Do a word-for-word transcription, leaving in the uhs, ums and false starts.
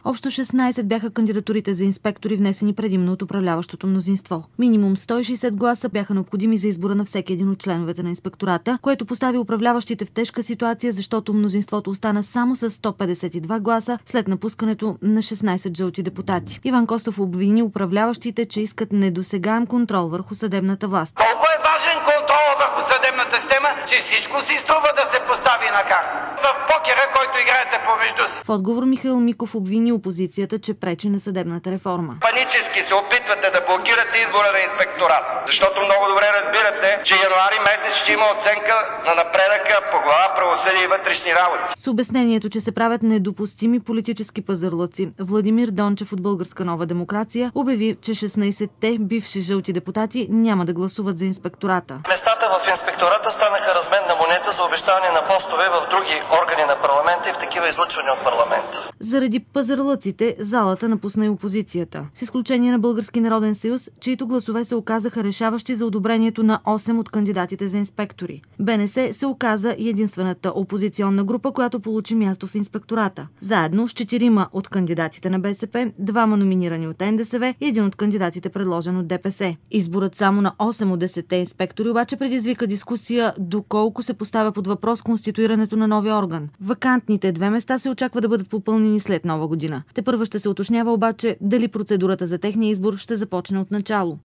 Общо шестнайсет бяха кандидатурите за инспектори, внесени предимно от управляващото мнозинство. Минимум сто и шейсет гласа бяха необходими за избора на всеки един от членовете на инспектората, което постави управляващите в тежка ситуация, защото мнозинството остана само с сто петдесет и два гласа след напускането на шестнайсет жълти депутати. Иван Костов обвини управляващите, че искат недосегаем контрол върху съдебната власт. Толкова е важен контрол върху съдебната система, че всичко си струва да се постави на карта. В покера, който играете помежду си. В отговор Михаил Миков обвини опозицията, че пречи на съдебната реформа. Панически се опитвате да блокирате избора на инспекторат, защото много добре разбирате, че януари месец ще има оценка на напредъка по глава правосъдие и вътрешни работи. С обяснението, че се правят недопустими политически пазарлъци, Владимир Дончев от Българска нова демокрация обяви, че шестнайсетте бивши жълти депутати няма да гласуват за инспектората. Местата в инспектората станаха размен на монета за обещаване на постове в други органи на парламента и в такива излъчвани от парламента. Заради пазарлъците залата напусна и опозицията, с изключение на Български народен съюз, чието гласове се оказаха решаващи за одобрението на осем от кандидатите за инспектори. БНС се оказа и единствената опозиционна група, която получи място в инспектората. Заедно с четирима от кандидатите на БСП, двама номинирани от НДСВ и един от кандидатите предложен от ДПС. Изборът само на осем от десетте инспектори обаче предизвика дискусия доколко се поставя под въпрос конституирането на новия орган. Вакантните две места се очаква да бъдат попълнени след Нова година. Тепърва ще се уточнява обаче дали процедурата за техния избор ще започне от начало.